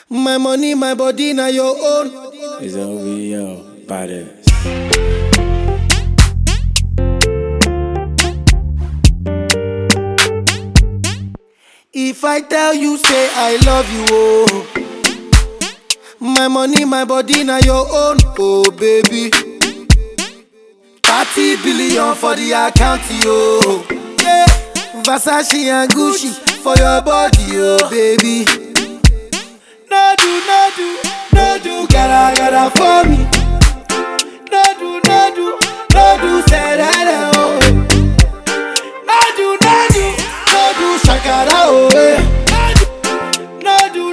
My money, my body, now your own. It's OVO, badass. If I tell you, say I love you, oh. My money, my body, now your own, oh baby. 30 billion for the account, yo. Yeah. Versace and Gucci for your body, oh baby. No do, gotta for me. No do, say that, oh. No do, shakara, oh. No do,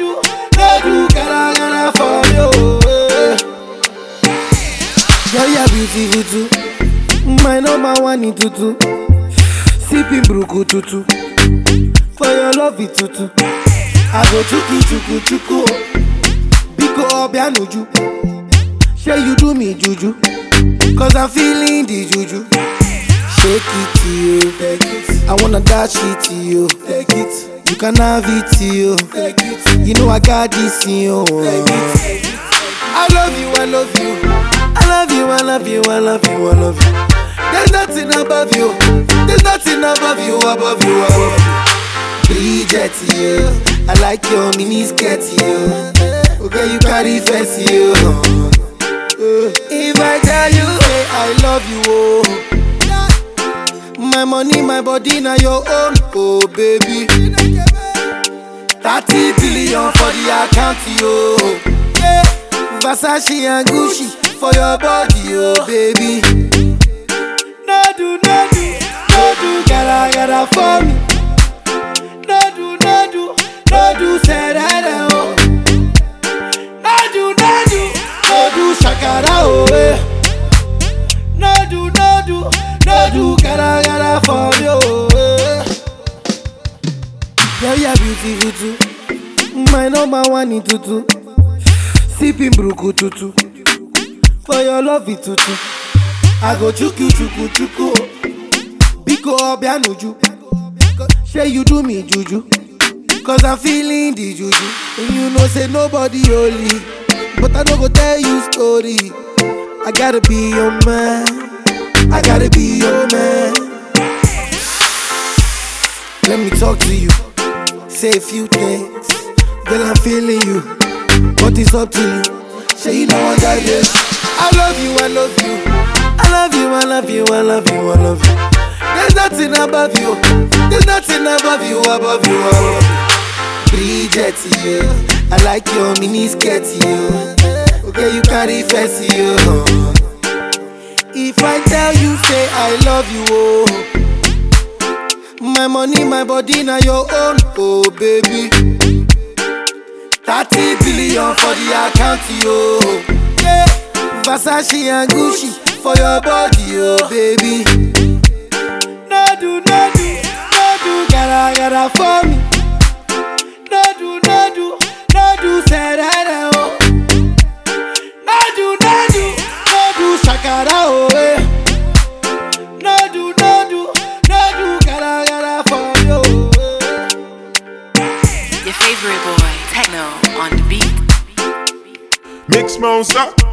gotta for you, oh. Girl, you're beautiful too. My number one in tutu. Sipping bruku tutu. For your love it tutu. I go chuku. Biko obianuju. Say you do me juju. Cause I'm feeling the juju. Shake it to you. Take it. I wanna dash it to you. Take it. You can have it to you. Take it. You know I got this in you. Take it. I love you. There's nothing above you. There's nothing above you. Bridget, you. I like your mini skirt, you. Okay, you carry fancy, you. If I tell you, hey, I love you, oh. My money, my body, now your own, oh baby. 30 billion for the account, yo. Yeah. Versace and Gucci for your body, oh baby. No do, gotta for me. No do, say that, oh. No do, shakara, oh. No do, gotta for you. Girl, you're beautiful too. My number one in tutu. Sipping bruku tutu. For your love it tutu. I go chuku. Biko obianuju. Say you do me juju. Cause I'm feeling the juju. And you know say nobody holy. But I don't go tell you story. I gotta be your man. Let me talk to you. Say a few things. Girl, I'm feeling you. But it's up to you. Say you know I got this. I love you. There's nothing above you. Bridget, you. I like your mini skirt, you. Okay, you carry fancy, you. If I tell you, say I love you, oh. My money, my body, now your own, oh baby. 30 billion for the account, yo. Yeah. Versace and Gucci for your body, oh baby. No do, gotta for me. No do, say that, oh. No do, shakara, oh. No do, gotta for you. Your favorite boy, Techno on the beat. Mix Monster.